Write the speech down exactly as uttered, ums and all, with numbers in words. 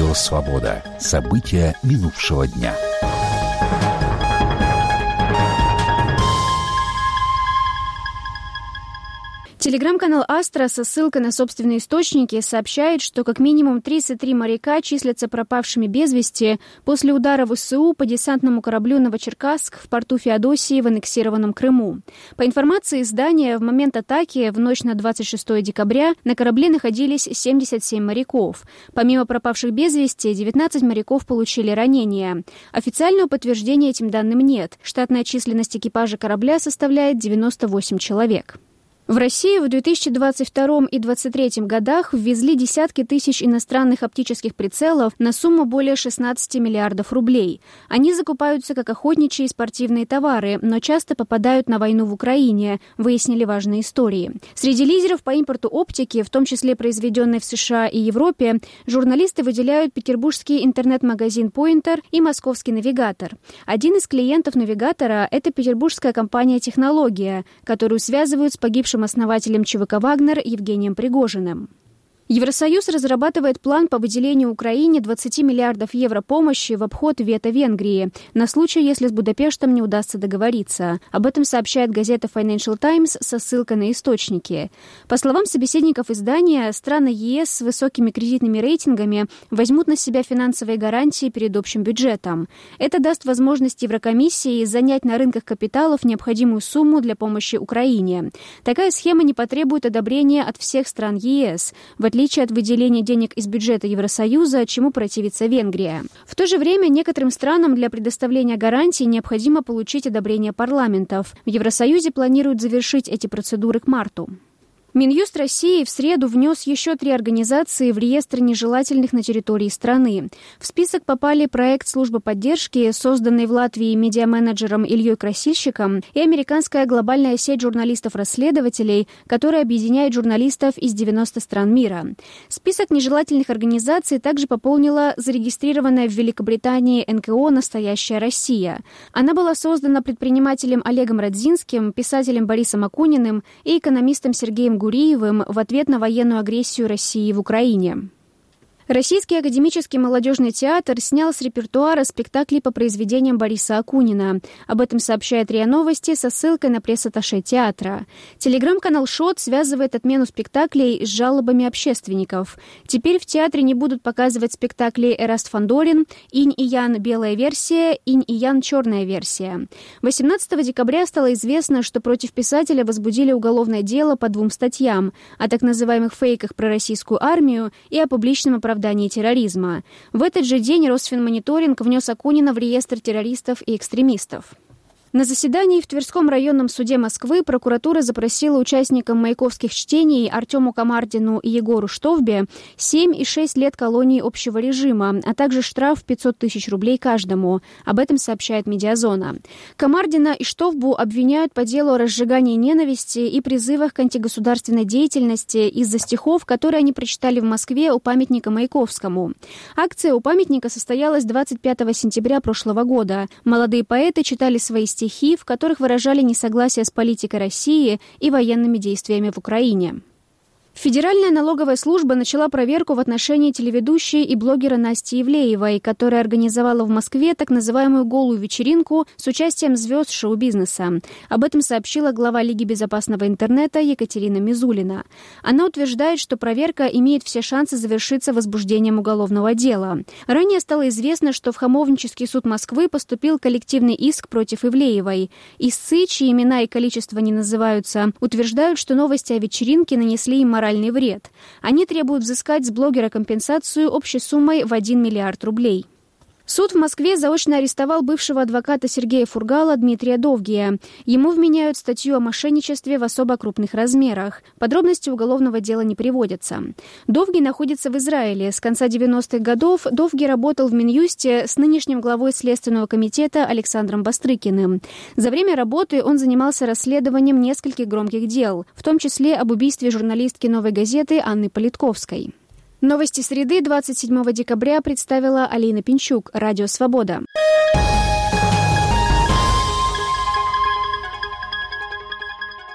Радио «Свобода». События минувшего дня. Телеграм-канал «Астра» со ссылкой на собственные источники сообщает, что как минимум тридцать три моряка числятся пропавшими без вести после удара ВСУ по десантному кораблю «Новочеркасск» в порту Феодосии в аннексированном Крыму. По информации издания, в момент атаки в ночь на двадцать шестое декабря на корабле находились семьдесят семь моряков. Помимо пропавших без вести, девятнадцать моряков получили ранения. Официального подтверждения этим данным нет. Штатная численность экипажа корабля составляет девяносто восемь человек. В Россию в две тысячи двадцать втором и две тысячи двадцать третьем годах ввезли десятки тысяч иностранных оптических прицелов на сумму более шестнадцати миллиардов рублей. Они закупаются как охотничьи и спортивные товары, но часто попадают на войну в Украине, выяснили важные истории. Среди лидеров по импорту оптики, в том числе произведенной в США и Европе, журналисты выделяют петербургский интернет-магазин Pointer и московский Навигатор. Один из клиентов Навигатора – это петербургская компания «Технология», которую связывают с погибшим основателем ЧВК «Вагнер» Евгением Пригожиным. Евросоюз разрабатывает план по выделению Украине двадцати миллиардов евро помощи в обход вето Венгрии на случай, если с Будапештом не удастся договориться. Об этом сообщает газета Financial Times со ссылкой на источники. По словам собеседников издания, страны ЕС с высокими кредитными рейтингами возьмут на себя финансовые гарантии перед общим бюджетом. Это даст возможность Еврокомиссии занять на рынках капиталов необходимую сумму для помощи Украине. Такая схема не потребует одобрения от всех стран ЕС, в отличие В отличие от выделения денег из бюджета Евросоюза, чему противится Венгрия. В то же время некоторым странам для предоставления гарантий необходимо получить одобрение парламентов. В Евросоюзе планируют завершить эти процедуры к марту. Минюст России в среду внес еще три организации в реестр нежелательных на территории страны. В список попали проект службы поддержки, созданный в Латвии медиаменеджером Ильей Красильщиком, и американская глобальная сеть журналистов-расследователей, которая объединяет журналистов из девяноста стран мира. Список нежелательных организаций также пополнила зарегистрированная в Великобритании эн ка о «Настоящая Россия». Она была создана предпринимателем Олегом Радзинским, писателем Борисом Акуниным и экономистом Сергеем Гуриевым в ответ на военную агрессию России в Украине. Российский академический молодежный театр снял с репертуара спектакли по произведениям Бориса Акунина. Об этом сообщает РИА Новости со ссылкой на пресс-атташе театра. Телеграм-канал «Шот» связывает отмену спектаклей с жалобами общественников. Теперь в театре не будут показывать спектакли «Эраст Фандорин», «Инь и Ян. Белая версия», «Инь и Ян. Черная версия». восемнадцатого декабря стало известно, что против писателя возбудили уголовное дело по двум статьям о так называемых фейках про российскую армию и о публичном оправдании терроризма. В этот же день Росфинмониторинг внес Акунина в реестр террористов и экстремистов. На заседании в Тверском районном суде Москвы прокуратура запросила участникам маяковских чтений Артему Камардину и Егору Штовбе семь и шесть лет колонии общего режима, а также штраф в пятьсот тысяч рублей каждому. Об этом сообщает «Медиазона». Камардина и Штовбу обвиняют по делу о разжигании ненависти и призывах к антигосударственной деятельности из-за стихов, которые они прочитали в Москве у памятника Маяковскому. Акция у памятника состоялась двадцать пятого сентября прошлого года. Молодые поэты читали свои стихи, стихи, в которых выражали несогласие с политикой России и военными действиями в Украине. Федеральная налоговая служба начала проверку в отношении телеведущей и блогера Насти Ивлеевой, которая организовала в Москве так называемую «голую вечеринку» с участием звезд шоу-бизнеса. Об этом сообщила глава Лиги безопасного интернета Екатерина Мизулина. Она утверждает, что проверка имеет все шансы завершиться возбуждением уголовного дела. Ранее стало известно, что в Хамовнический суд Москвы поступил коллективный иск против Ивлеевой. Истцы, чьи имена и количество не называются, утверждают, что новости о вечеринке нанесли им моральный вред. Они требуют взыскать с блогера компенсацию общей суммой в один миллиард рублей. Суд в Москве заочно арестовал бывшего адвоката Сергея Фургала Дмитрия Довгия. Ему вменяют статью о мошенничестве в особо крупных размерах. Подробности уголовного дела не приводятся. Довгий находится в Израиле. С конца девяностых годов Довгий работал в Минюсте с нынешним главой Следственного комитета Александром Бастрыкиным. За время работы он занимался расследованием нескольких громких дел, в том числе об убийстве журналистки «Новой газеты» Анны Политковской. Новости среды двадцать седьмого декабря представила Алина Пинчук, Радио «Свобода».